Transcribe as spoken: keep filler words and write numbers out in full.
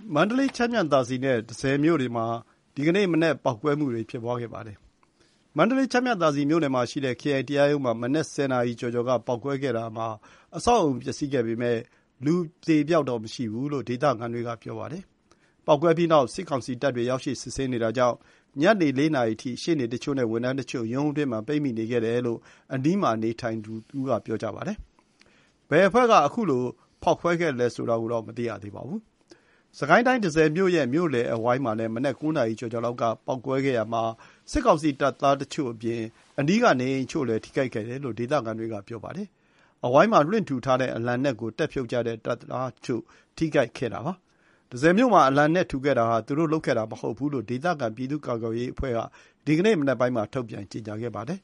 မန္တလေးချမ်းမြသာစည်နဲ့တန့်ဆည်မြို့တွေမှာဒီကနေ့မနက်ပေါက်ကွဲမှုတွေဖြစ်ပွားခဲ့ပါတယ်။မန္တလေးချမ်းမြသာစည်မြို့နယ်မှာရှိတဲ့ခရိုင်တရားရုံးမှာမနက်ဆယ်နာရီကျော်ကျော်ကပေါက်ကွဲခဲ့တာမှာအဆောက်အအုံပျက်စီးခဲ့ပေမယ့်လူသေပျောက်တော့မရှိဘူးလို့ဒေသခံတွေကပြောပါတယ်။ပေါက်ကွဲပြီးနောက်စစ်ကောင်စီတပ်တွေရောက်ရှိစစ်ဆေးနေတာကြောင့်ညနေလေးနာရီအထိရှေ့နေတချို့နဲ့ဝန်ထမ်းတချို့ရုံးအတွင်းမှာပိတ်မိနေခဲ့တယ်လို့အနီးမှာနေထိုင်သူကပြောပါတယ်။ဘယ်အဖွဲ့ကအခုလိုဖောက်ခွဲခဲ့လဲဆိုတာကိုတော့မသိရသေးပါဘူး။စစ်ကိုင်းတိုင်းတန့်ဆည်မြို့ရဲ့မြို့လယ်အဝိုင်းမှာလည်းမနက်၉နာရီကျော်ကျော်လောက်ကပေါက်ကွဲခဲ့ရာမှာစစ်ကောင်စီတပ်သားတချို့အပြင်အနီးကနေအိမ်တချို့လည်းထိခိုက်ခဲ့တယ်လို့ဒေသခံတွေကပြောပါတယ်။အဝိုင်းမှာလွှင့်ထူထားတဲ့အလံနက်ကိုတက်ဖြုတ်ကြတဲ့တပ်သားတချို့ထိခိုက်ခဲ့တာပါ။တန့်ဆည်မြို့မှာအလံနက်ထူခဲ့တာဟာသူတို့လုပ်ခဲ့တာမဟုတ်ဘူးလို့ဒေသခံပြည်သူ့ကာကွယ်ရေးအဖွဲ့ကဒီကနေ့မနက်ပိုင်းမှာထုတ်ပြန်ကြေညာခဲ့ပါတယ်